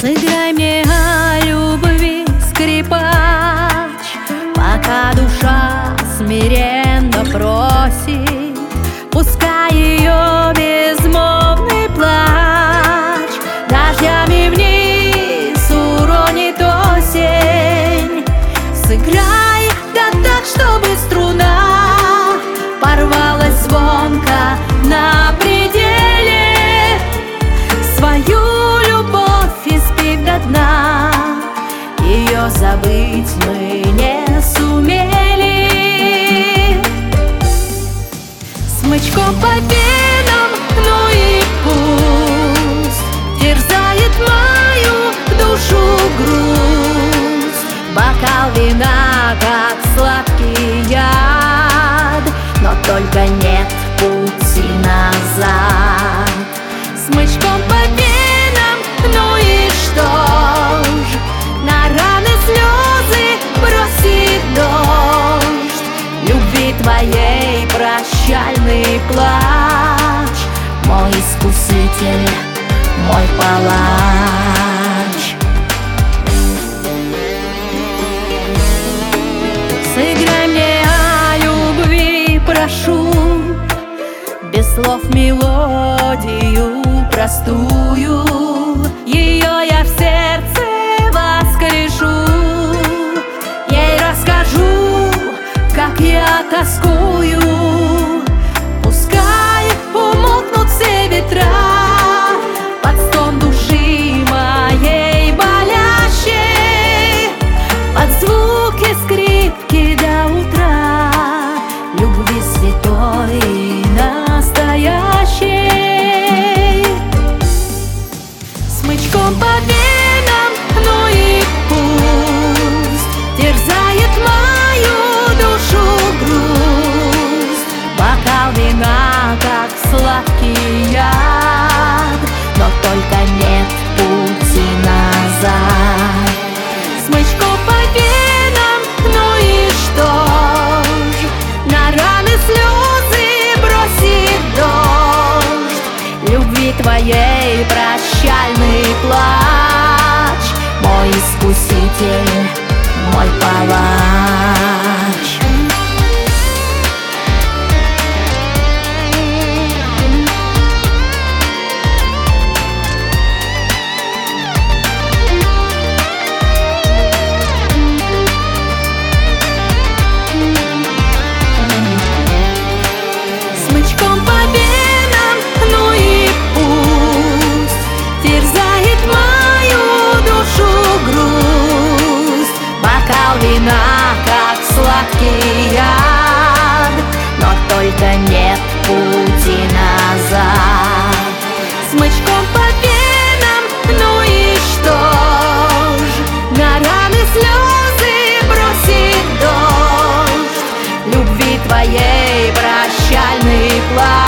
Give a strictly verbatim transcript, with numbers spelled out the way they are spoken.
Сыграй мне о любви, скрипач, пока душа смиренно просит. Пускай ее безмолвный плач дождями вниз уронит осень. Сыграй, да так, чтобы струна порвалась звонко на пределе. Свою любовь испив до дна, ее забыть мы не сумели. Смычком по венам, ну и пусть терзает мою душу грусть. Бокал вина, как сладкий яд, но только нет пути назад. Смычком по венам, ну и что ж, на раны слезы бросит дождь. Любви твоей прощальный плач, мой искуситель, мой палач. Сыграй мне о любви, прошу, без слов мелодию простую. Ее я в сердце воскрешу, ей расскажу, как я тоскую. Пускай умолкнут все ветра под стон души моей болящей, под звуки скрипки до утра любви святой и настоящей. Смычком по венам, ну и пусть терзает мою душу грусть. Бокал вина, как сладкий яд, но только нет пути назад. Смычком по венам, ну и что ж, на раны слезы бросит дождь. Любви твоей прощальный плач, мой искуситель, мой палач. Смычком по венам, ну и пусть терзает мою душу грусть. Бокал вина, как сладкий яд, но только нет пути назад. Смычком по венам, ну и что ж, на раны слезы бросит дождь. Любви твоей прощальный плач,